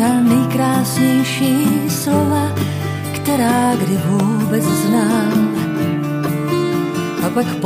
ta nejkrásnější slova, která kdy vůbec znám. A pak